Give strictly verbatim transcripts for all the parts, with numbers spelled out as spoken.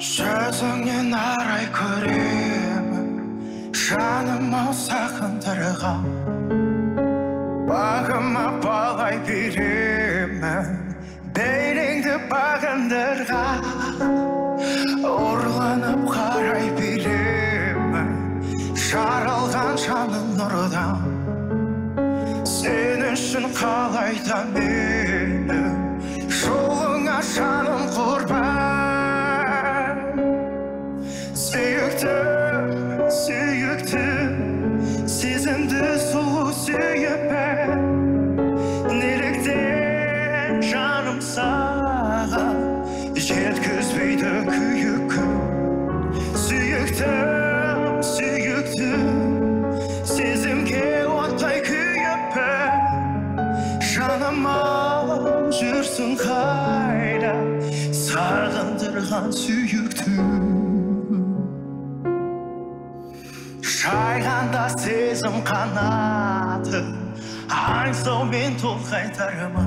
Жүзіңнен арай көремін, жаныма сағындырған. Бағыма балай беремін, бейнеңді бағындырған. Ұрланып қарай беремін, жаралған жаным нұрдан. Сен үшін қалайда менің жолыңа жаным құрбан. Сүйіктім, сүйіктім, сезімді сұлу сүйіппін. Неліктен жаным саған жеткізбейді күйікім. Сүйіктім, сүйіктім, сезімге оттай күйіппін. Жаныма жүрсің қайда, сағындырған сүйіктім. Жайғанда сезім қанаты, аңсаумен толғайтарыма.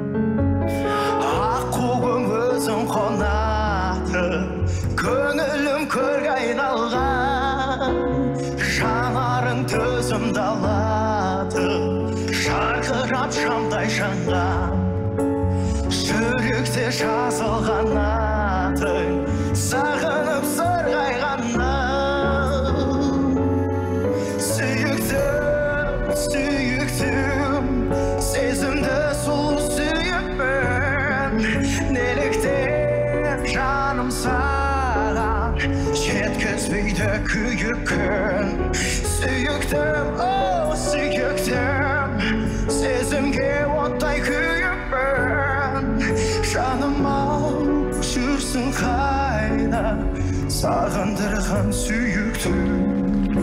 Аққуым өзің қонаты, көңілім көрге айналған. Жанарың төзімді алады, жарқырап шамдай жанған. Жүректе жазылған атың, сағынып сырғайғаннан. Сүйіктім, сезімді сұлу сүйіппін. Неліктен жаным саған жеткізбейді күйікін. Сүйіктім, о сүйіктім, сезімге оттай күйіппін. Жаныма жүрсің қайда, сағындырған сүйіктім.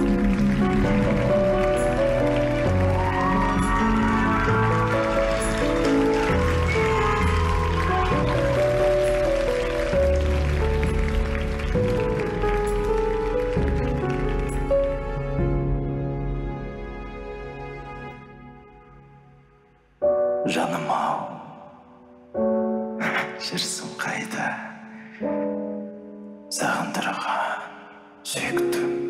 Жаным-ау, жүрсің қайда, сағындырған сүйіктім.